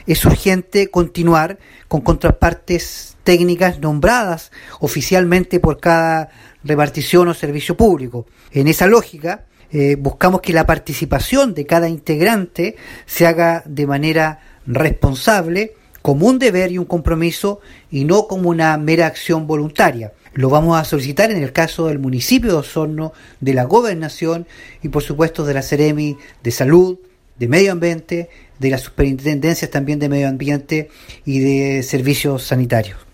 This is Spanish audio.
es urgente continuar con contrapartes técnicas nombradas oficialmente por cada repartición o servicio público. En esa lógica, buscamos que la participación de cada integrante se haga de manera responsable, como un deber y un compromiso, y no como una mera acción voluntaria. Lo vamos a solicitar en el caso del municipio de Osorno, de la Gobernación y por supuesto de la Seremi de Salud, de Medio Ambiente, de las superintendencias también de Medio Ambiente y de Servicios Sanitarios.